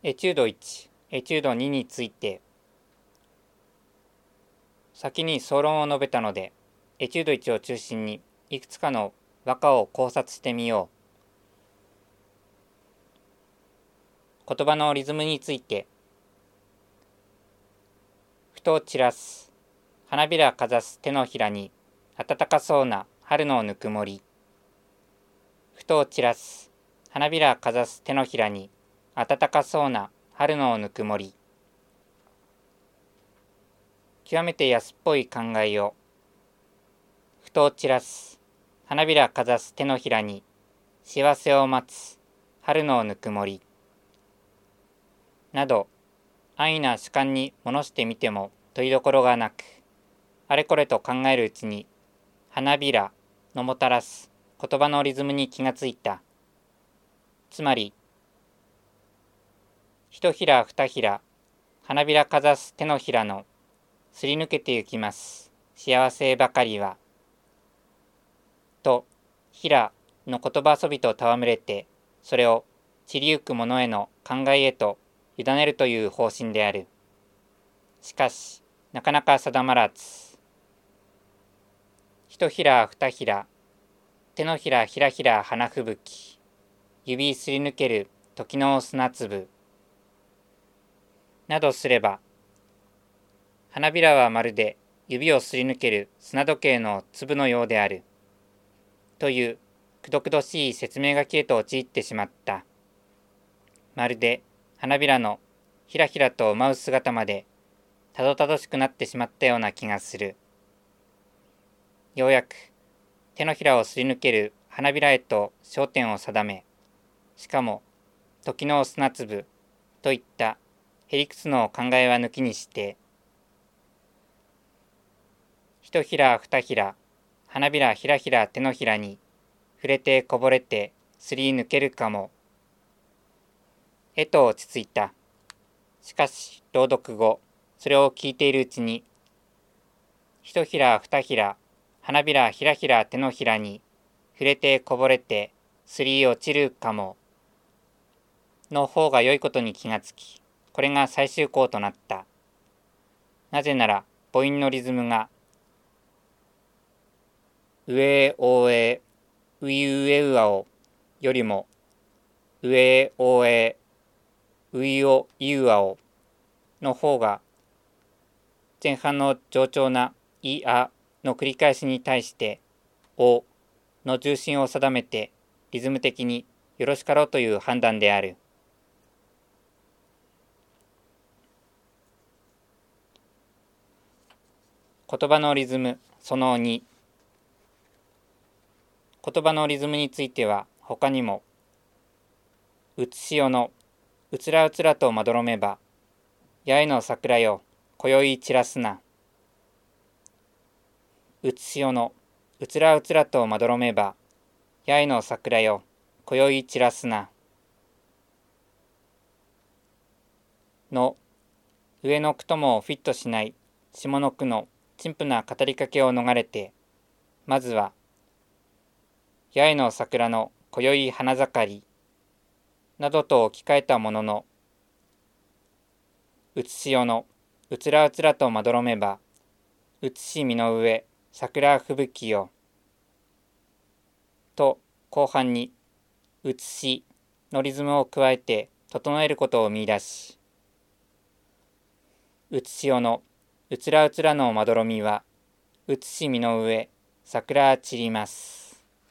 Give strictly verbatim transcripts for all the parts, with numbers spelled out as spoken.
エチュードいち、エチュードにについて、先に総論を述べたので、エチュードいちを中心にいくつかの和歌を考察してみよう。言葉のリズムについて、ふと散らす、花びらかざす手のひらに、暖かそうな春のぬくもり。ふと散らす、花びらかざす手のひらに、暖かそうな春のぬくもり。極めて安っぽい考えを、ふと散らす、花びらかざす手のひらに、幸せを待つ春のぬくもり。など、安易な主観に戻してみても問いどころがなく、あれこれと考えるうちに、花びらのもたらす言葉のリズムに気がついた。つまり、ひとひらふたひら、花びらかざす手のひらのすり抜けてゆきます。幸せばかりは。と、ひらの言葉遊びと戯れて、それを散りゆくものへの考えへと委ねるという方針である。しかし、なかなか定まらず。ひとひらふたひら、手のひらひらひら花吹雪、指すり抜ける時の砂粒。などすれば、花びらはまるで指をすり抜ける砂時計の粒のようである。というくどくどしい説明書きへと陥ってしまった。まるで花びらのひらひらと舞う姿までたどたどしくなってしまったような気がする。ようやく手のひらをすり抜ける花びらへと焦点を定め、しかも時の砂粒といったへりくつの考えは抜きにして、ひとひらふたひら、花びらひらひら手のひらに触れてこぼれてすり抜けるかも。へと落ち着いた。しかし朗読後、それを聞いているうちに、ひとひらふたひら、花びらひらひら手のひらに触れてこぼれてすり落ちるかもの方が良いことに気がつき、これが最終項となった。なぜなら母音のリズムがうえおえういうえうあおよりもうえおえういおいうあおの方が前半の冗長ないあの繰り返しに対しておの重心を定めてリズム的によろしかろうという判断である。言葉のリズムそのに。言葉のリズムについては他にも、うつしおのうつらうつらとまどろめば、八重の桜よ今宵散らすな。うつしおのうつらうつらとまどろめば、八重の桜よ今宵散らすな。の上の句ともフィットしない下の句の陳腐な語りかけを逃れて、まずは八重の桜の今宵花盛りなどと置き換えたものの、うつしおのうつらうつらとまどろめば、うつしみの上桜吹雪よと後半にうつしのリズムを加えて整えることを見出し、うつしおのうつらうつらのまどろみはうつしみの上桜散ります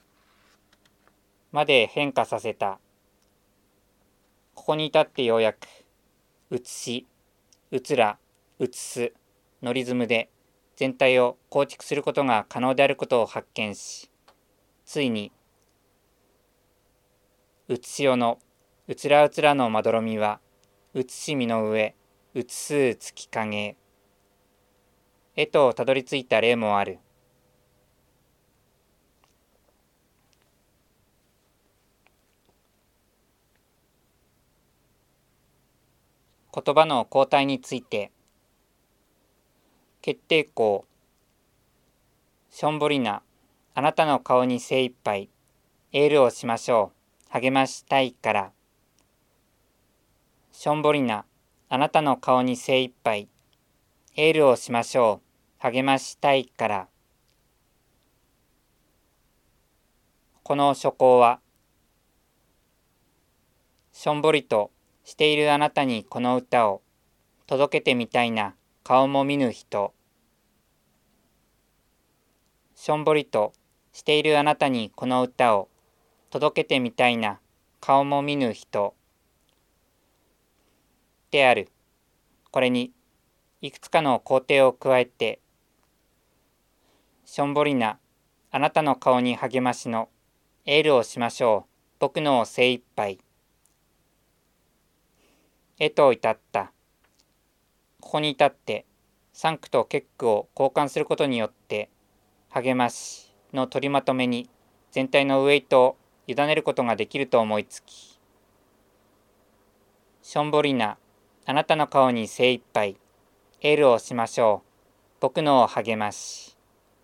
まで変化させた。ここに至ってようやくうつし、うつら、うつすのリズムで全体を構築することが可能であることを発見し、ついにうつしおのうつらうつらのまどろみはうつしみの上うつす月影へとたどり着いた例もある。言葉の交代について、決定項、しょんぼりな、あなたの顔に精一杯、エールをしましょう、励ましたいから。 しょんぼりな、あなたの顔に精一杯、エールをしましょう、励ましたいから。この書稿は、しょんぼりとしているあなたにこの歌を届けてみたいな顔も見ぬ人。しょんぼりとしているあなたにこの歌を届けてみたいな顔も見ぬ人である。これにいくつかの工程を加えて、しょんぼりなあなたの顔に励ましのエールをしましょう。僕の精一杯。へと至った。ここに至って産句と結句を交換することによって励ましの取りまとめに全体のウエイトを委ねることができると思いつき、しょんぼりなあなたの顔に精一杯エールをしましょう。僕の励まし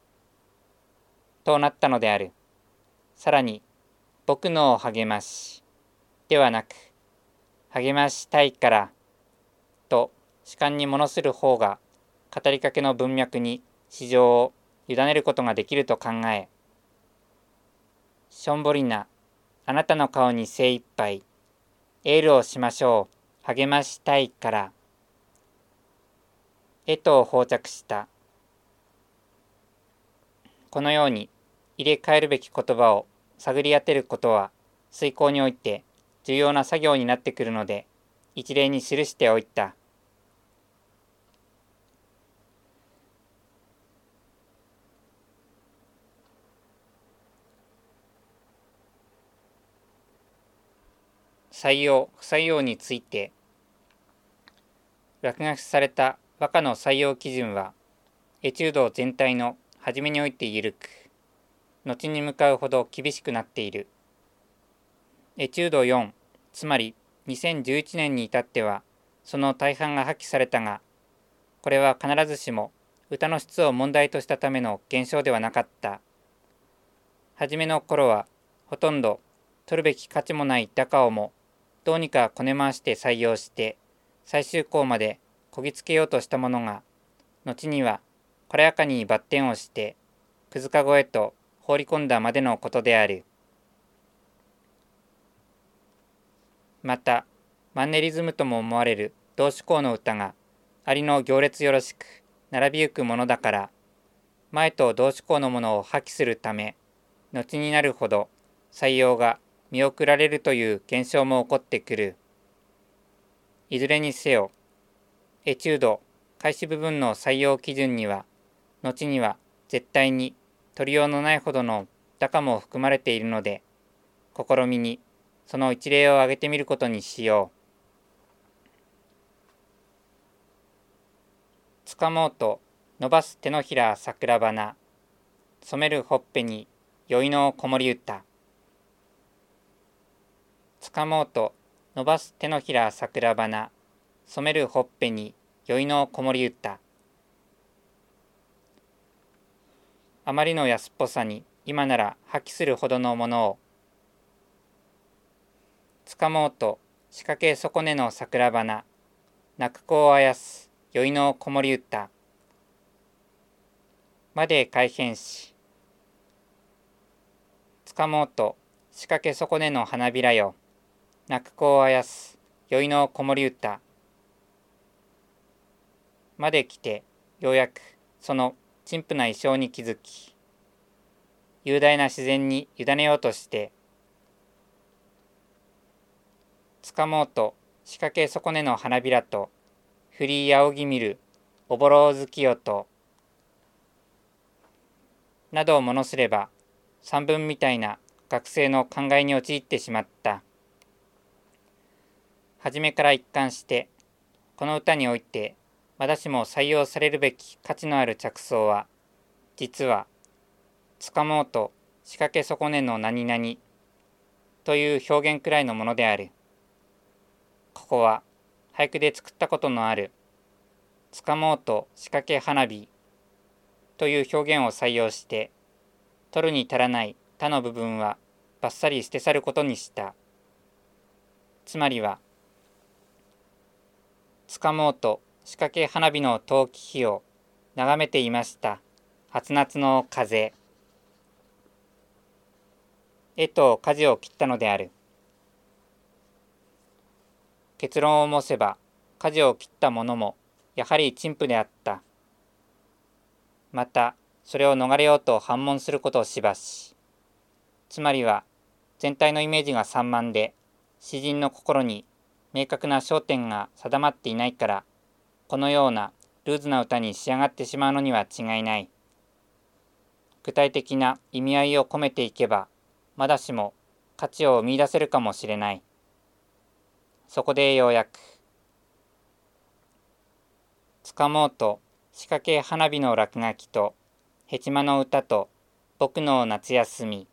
となったのである。さらに僕の励ましではなく、励ましたいからと主観に物する方が語りかけの文脈に市場を委ねることができると考え、しょんぼりなあなたの顔に精一杯エールをしましょう、励ましたいからへと放着した。このように入れ替えるべき言葉を探り当てることは遂行において重要な作業になってくるので、一例に記しておいた。採用・不採用について落書きされた和歌の採用基準は、エチュード全体の初めにおいて緩く、後に向かうほど厳しくなっている。エチュードよん、つまりにせんじゅういちねんに至っては、その大半が破棄されたが、これは必ずしも歌の質を問題としたための現象ではなかった。初めの頃は、ほとんど取るべき価値もないダカオも、どうにかこね回して採用して、最終項までこぎつけようとしたものが、後にはこらやかにバッテンをして、くずかごへと放り込んだまでのことである。また、マンネリズムとも思われる同志向の歌が、ありの行列よろしく並びゆくものだから、前と同志向のものを破棄するため、後になるほど採用が見送られるという現象も起こってくる。いずれにせよ、エチュード開始部分の採用基準には、後には絶対に取りようのないほどのダカも含まれているので、試みにその一例を挙げてみることにしよう。つかもうと伸ばす手のひら桜花、染めるほっぺに酔いのこもり歌。つかもうと伸ばす手のひら桜花、染めるほっぺに酔いのこもり歌。あまりの安っぽさに今なら破棄するほどのものを。つかもうと仕掛け損ねの桜花、泣く子をあやす酔いのこもり歌。まで改変し、つかもうと仕掛け損ねの花びらよ、泣く子をあやす酔いのこもり歌。まで来てようやくその陳腐な意匠に気づき、雄大な自然に委ねようとして、つかもうと仕掛け損ねの花びらと、振り仰ぎ見るおぼろ月よと、などをものすれば、散文みたいな学生の考えに陥ってしまった。はじめから一貫して、この歌において、私も採用されるべき価値のある着想は、実は、つかもうと仕掛け損ねの何々という表現くらいのものである。ここは、俳句で作ったことのある、つかもうと仕掛け花火という表現を採用して、取るに足らない他の部分はバッサリ捨て去ることにした。つまりは、 つかもうと仕掛け花火の陶器火を眺めていました。初夏の風。絵と舵を切ったのである。結論を申せば、舵を切った者もやはり陳腐であった。また、それを逃れようと反問することをしばし。つまりは、全体のイメージが散漫で、詩人の心に明確な焦点が定まっていないから、このようなルーズな歌に仕上がってしまうのには違いない。具体的な意味合いを込めていけば、まだしも価値を見出せるかもしれない。そこでようやく、つかもうと仕掛け花火の落書きと、ヘチマの歌と僕の夏休み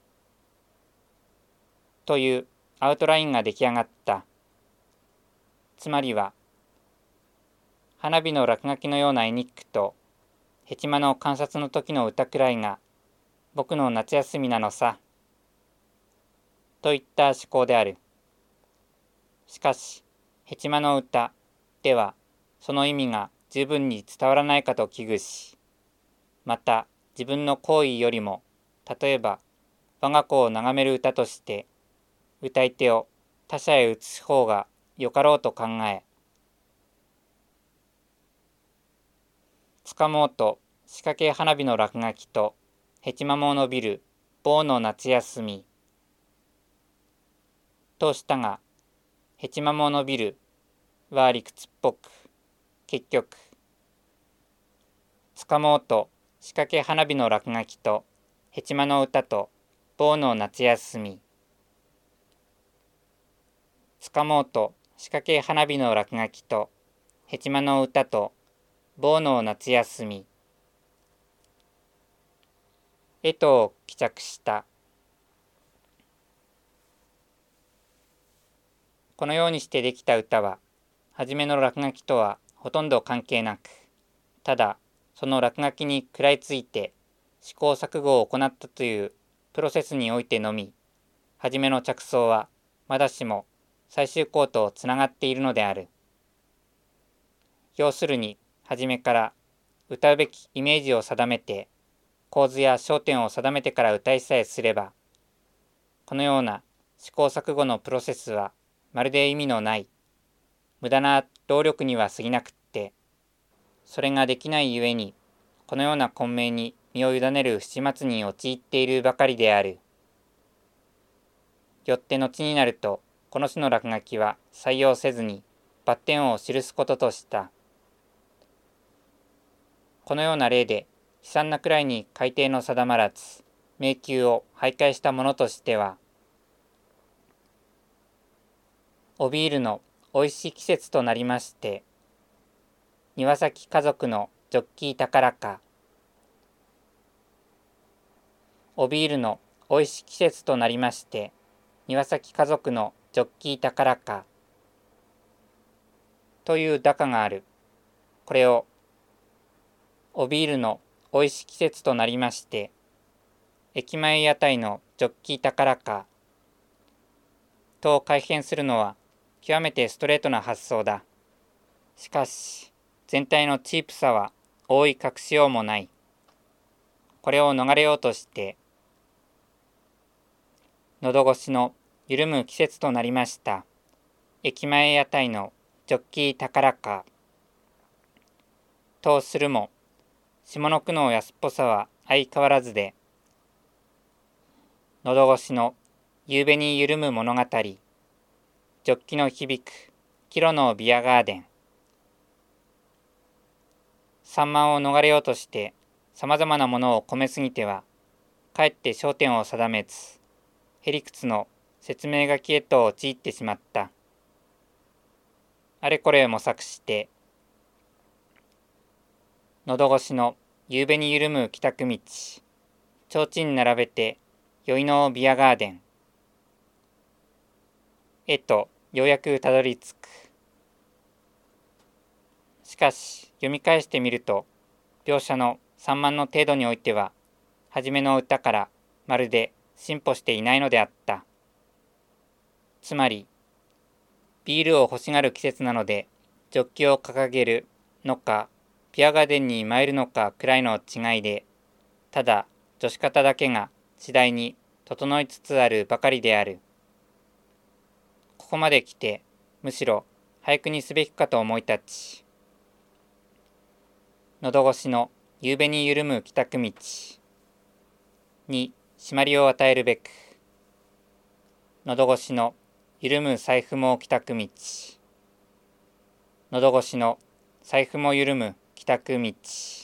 というアウトラインが出来上がった。つまりは、花火の落書きのような絵日記と、ヘチマの観察の時の歌くらいが僕の夏休みなのさ、といった思考である。しかし、ヘチマの歌では、その意味が十分に伝わらないかと危惧し、また自分の行為よりも、例えば我が子を眺める歌として、歌い手を他者へ移す方がよかろうと考え、つかもうと仕掛け花火の落書きと、ヘチマも伸びる棒の夏休み、としたが、ヘチマも伸びるは理屈っぽく、結局、つかもうと仕掛け花火の落書きと、ヘチマの歌と棒の夏休み、つかもうと仕掛け花火の落書きと、ヘチマの歌と棒の夏休み、へと帰着した。このようにしてできた歌は、はじめの落書きとはほとんど関係なく、ただその落書きに食らいついて試行錯誤を行ったというプロセスにおいてのみ、はじめの着想はまだしも最終項とつながっているのである。要するに、はじめから歌うべきイメージを定めて、構図や焦点を定めてから歌いさえすれば、このような試行錯誤のプロセスはまるで意味のない、無駄な労力には過ぎなくって、それができないゆえに、このような混迷に身を委ねる不始末に陥っているばかりである。よって後になると、この種の落書きは採用せずに、バッテンを記すこととした。このような例で、悲惨なくらいに改定の定まらず、迷宮を徘徊したものとしては、おビールのおいしい季節となりまして、庭先家族のジョッキー宝か。おビールのおいしい季節となりまして、庭先家族のジョッキー宝か。という打歌がある。これを、おビールのおいしい季節となりまして、駅前屋台のジョッキー宝か。と改変するのは極めてストレートな発想だ。しかし、全体のチープさは覆い隠しようもない。これを逃れようとして、喉越しの緩む季節となりました。駅前屋台のジョッキー宝か。とするも、下の句の安っぽさは相変わらずで、喉越しの夕べに緩む物語、ジョッキの響くキロのビアガーデン。散漫を逃れようとしてさまざまなものを込めすぎては、かえって焦点を定めず、へりくつの説明書きへと陥ってしまった。あれこれ模索して、喉越しの夕べに緩む帰宅道、提灯並べて宵のビアガーデンへとようやくたどり着く。しかし読み返してみると、描写の散漫の程度においては、はじめの歌からまるで進歩していないのであった。つまり、ビールを欲しがる季節なので、 ジョッキを掲げるのか、ピアガーデンに参るのかくらいの違いで、ただ女子方だけが次第に整いつつあるばかりである。ここまで来て、むしろ俳句にすべきかと思い立ち、喉越しの夕べに緩む帰宅道に締まりを与えるべく、喉越しの緩む財布も帰宅道、喉越しの財布も緩む帰宅道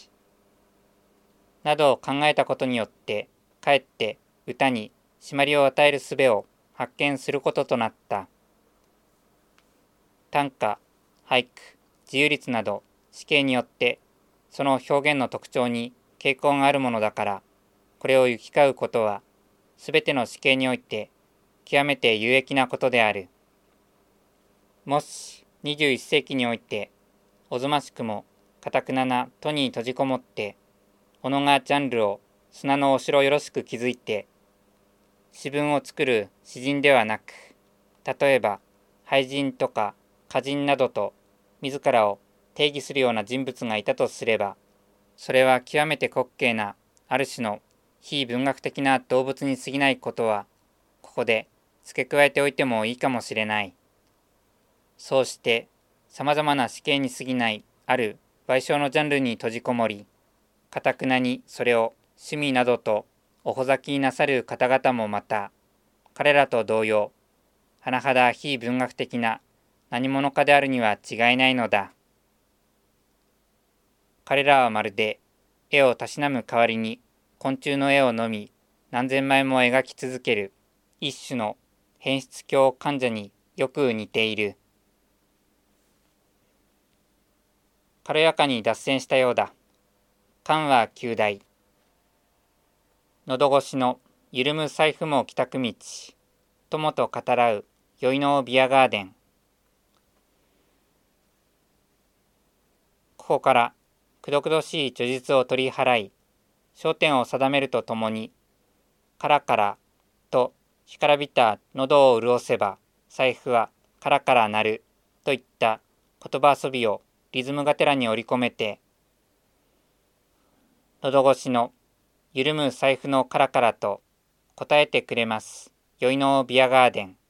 などを考えたことによって、かえって歌に締まりを与える術を発見することとなった。短歌、俳句、自由律など詩形によってその表現の特徴に傾向があるものだから、これを行き交うことはすべての詩形において極めて有益なことである。もしにじゅういっせいきにおいておぞましくもかたくなな都に閉じこもって己がジャンルを砂のお城よろしく築いて詩文を作る詩人ではなく、例えば俳人とか歌人などと自らを定義するような人物がいたとすれば、それは極めて滑稽なある種の非文学的な動物に過ぎないことはここで付け加えておいてもいいかもしれない。そうしてさまざまな詩形に過ぎないある賠償のジャンルに閉じこもり、かたくなにそれを趣味などとおほざきになさる方々もまた、彼らと同様、甚だ非文学的な何者かであるには違いないのだ。彼らはまるで絵をたしなむ代わりに昆虫の絵をのみ何千枚も描き続ける一種の変質狂患者によく似ている。軽やかに脱線したようだ。漢は旧大。喉越しの緩む財布も帰宅道。友と語らう宵のビアガーデン。ここからくどくどしい叙述を取り払い、焦点を定めるとともに、カラカラと干からびた喉を潤せば財布はカラカラ鳴るといった言葉遊びをリズムがてらに織り込めて、喉越しの緩む財布のカラカラと答えてくれます宵のビアガーデン。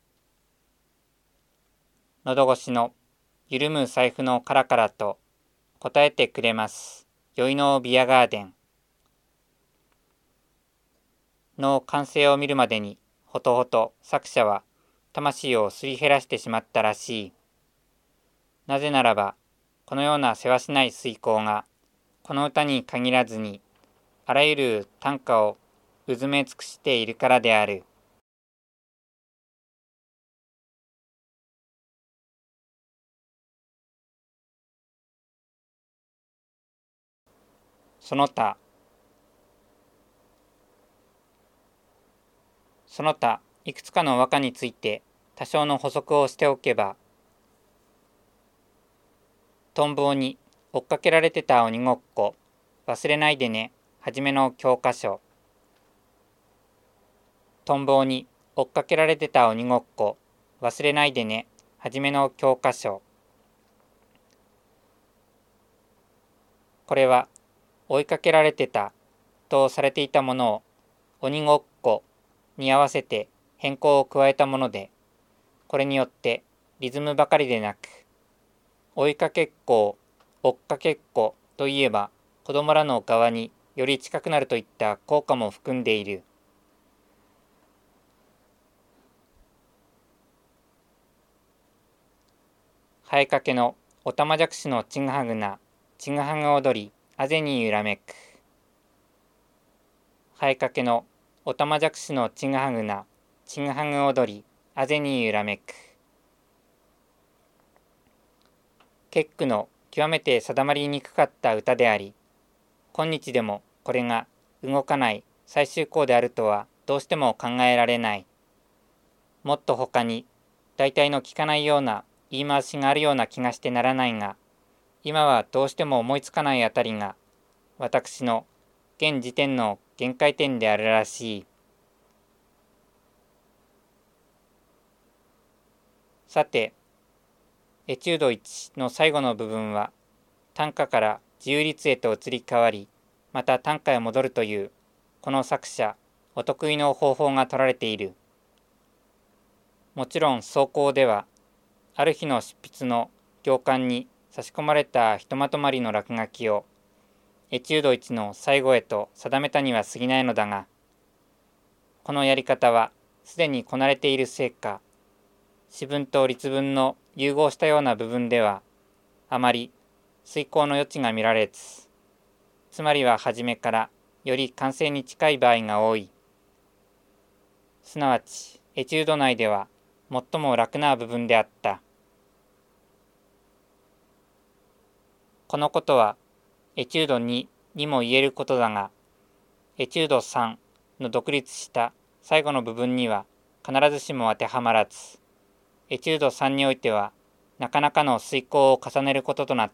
喉越しの緩む財布のカラカラと答えてくれます宵のビアガーデンの完成を見るまでにほとほと作者は魂をすり減らしてしまったらしい。なぜならばこのようなせわしない遂行がこの歌に限らずにあらゆる短歌をうずめ尽くしているからである。その他その他いくつかの和歌について多少の補足をしておけば、トンボに追っかけられてた鬼ごっこ忘れないでねはじめの教科書。トンボに追っかけられてた鬼ごっこ忘れないでねはじめの教科書。これは追いかけられてたとされていたものを鬼ごっこに合わせて変更を加えたもので、これによってリズムばかりでなく、追いかけっこを追っかけっこといえば子供らの側により近くなるといった効果も含んでいる。生えかけのおたまじゃくしのちぐはぐなちぐはぐ踊りあぜに揺らめく。生えかけのおたまじゃくしのちぐはぐなちぐはぐ踊りあぜに揺らめく。結句の極めて定まりにくかった歌であり、今日でもこれが動かない最終項であるとはどうしても考えられない。もっと他に大体の聞かないような言い回しがあるような気がしてならないが、今はどうしても思いつかないあたりが私の現時点の限界点であるらしい。さて、 エチュードいちの最後の部分は短歌から自由律へと移り変わり、また短歌へ戻るという、この作者お得意の方法が取られている。もちろん草稿では、ある日の執筆の行間に差し込まれたひとまとまりの落書きをエチュードいちの最後へと定めたには過ぎないのだが、このやり方はすでにこなれているせいか、詩文と律文の融合したような部分ではあまり遂行の余地が見られず、つまりは初めからより完成に近い場合が多い。すなわちエチュード内では最も楽な部分であった。このことはエチュードににも言えることだが、エチュードさんの独立した最後の部分には必ずしも当てはまらず、エチュードさんにおいてはなかなかの遂行を重ねることとなった。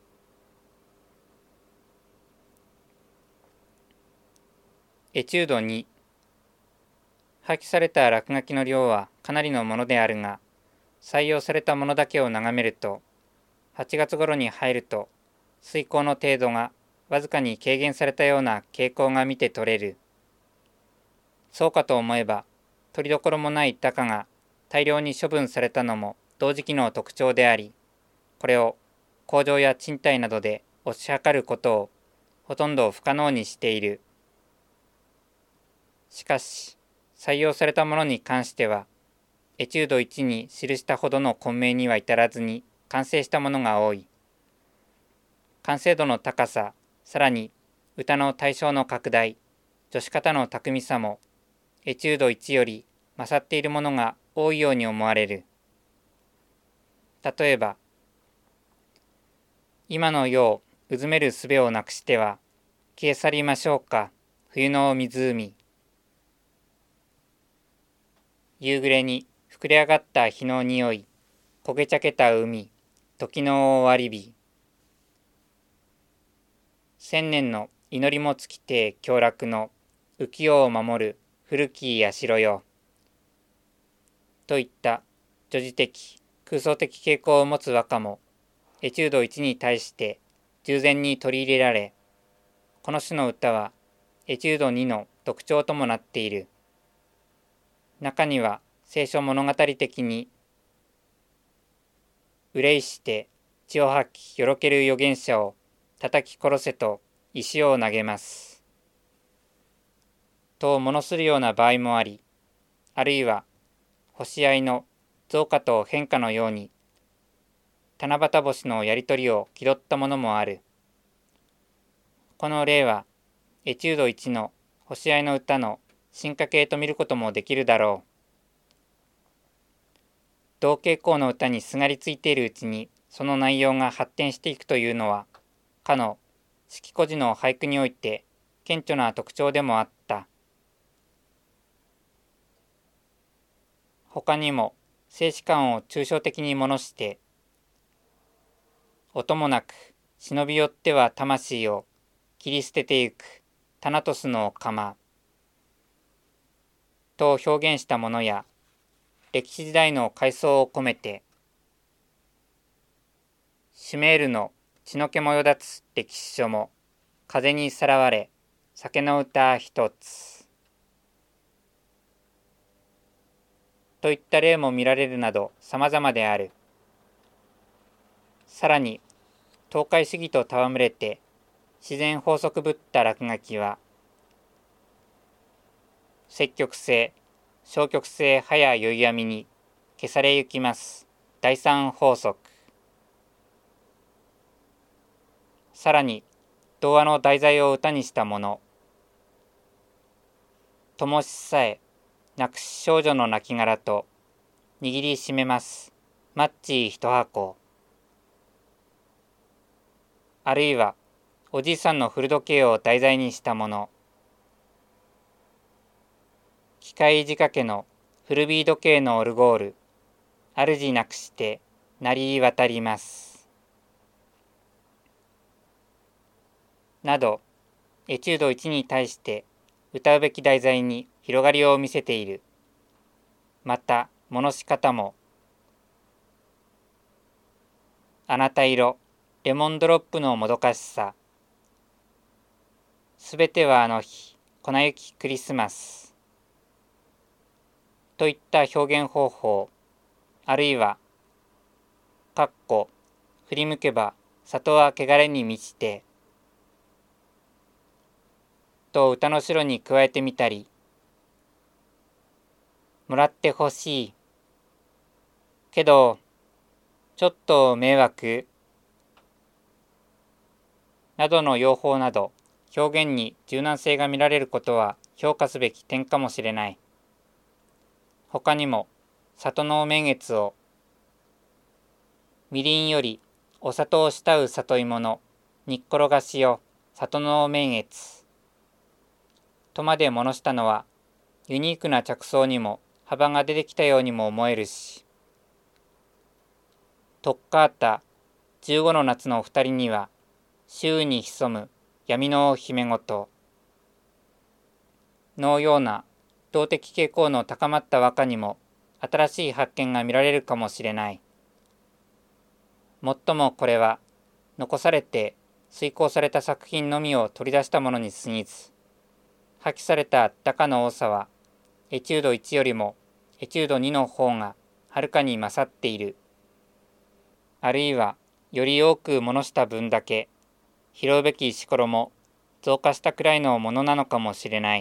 エチュードに、破棄された落書きの量はかなりのものであるが、採用されたものだけを眺めると、はちがつ頃に入ると遂行の程度がわずかに軽減されたような傾向が見て取れる。そうかと思えば、取りどころもない高が大量に処分されたのも同時期の特徴であり、これを工場や賃貸などで推し量ることをほとんど不可能にしている。しかし、採用されたものに関しては、エチュードいちに記したほどの混迷には至らずに完成したものが多い。完成度の高さ、さらに歌の対象の拡大、助詞方の巧みさもエチュードいちより勝っているものが多いように思われる。例えば、今の世をうずめる術をなくしては消え去りましょうか、冬の湖。夕暮れに膨れ上がった日の匂い、焦げ茶けた海、時の終わり日。千年の祈りも尽きて凶楽の浮世を守る古き社よ。といった叙事的、空想的傾向を持つ和歌もエチュードいちに対して従前に取り入れられ、この種の歌はエチュードにの特徴ともなっている。中には聖書物語的に、憂いして血を吐きよろける預言者を叩き殺せと石を投げます。と物するような場合もあり、あるいは星合いの増加と変化のように、七夕星のやりとりを気取ったものもある。この例は、エチュードいちの星合いの歌の進化系と見ることもできるだろう。同傾向の歌にすがりついているうちに、その内容が発展していくというのは、かの四季孤児の俳句において顕著な特徴でもあった。他にも静止感を抽象的に物して、音もなく忍び寄っては魂を切り捨ててゆくタナトスの釜と表現したものや、歴史時代の階層を込めて、シュメールの血の気もよだつ歴史書も風にさらわれ酒の歌一つといった例も見られるなど様々である。さらに東海主義と戯れて自然法則ぶった落書きは、積極性消極性早宵闇に消されゆきます第三法則。さらに童話の題材を歌にしたもの、灯しさえなくし少女の亡骸と握りしめますマッチ一箱、あるいはおじいさんの古時計を題材にしたもの、機械仕掛けの古ビー時計のオルゴール、主なくして鳴り渡りますなど、エチュードいちに対して歌うべき題材に広がりを見せている。また物し方も、 あなた色、レモンドロップのもどかしさ。すべてはあの日、粉雪クリスマス。といった表現方法、あるいは、かっこ、振り向けば里は汚れに満ちて、と歌の後ろに加えてみたり、もらってほしい。けど、ちょっと迷惑などの用法など、表現に柔軟性が見られることは評価すべき点かもしれない。他にも、里の名月を、みりんよりお砂糖を慕う里芋の煮っころがしよ、里の名月。とまで物したのは、ユニークな着想にも幅が出てきたようにも思えるし、とっかーったじゅうごの夏の二人には、周囲に潜む闇の姫ごとのような動的傾向の高まった和歌にも新しい発見が見られるかもしれない。もっともこれは残されて遂行された作品のみを取り出したものに過ぎず、破棄された高の多さはエチュードいちよりもエチュードにの方がはるかに勝っている。あるいはより多く物した分だけ拾うべき石ころも増加したくらいのものなのかもしれない。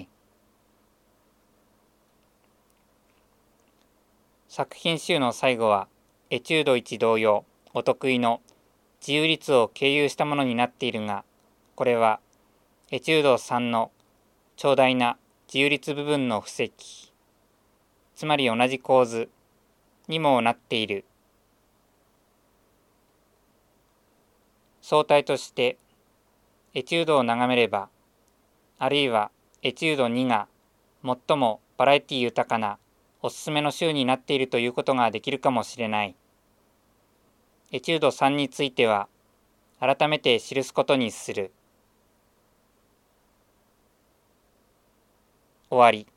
作品集の最後はエチュードいち同様お得意の自由律を経由したものになっているが、これはエチュードさんの長大な自由律部分の布石、つまり同じ構図にもなっている。相対としてエチュードを眺めれば、あるいはエチュードにが最もバラエティ豊かなおすすめの集になっているということができるかもしれない。エチュードさんについては改めて記すことにする。終わり。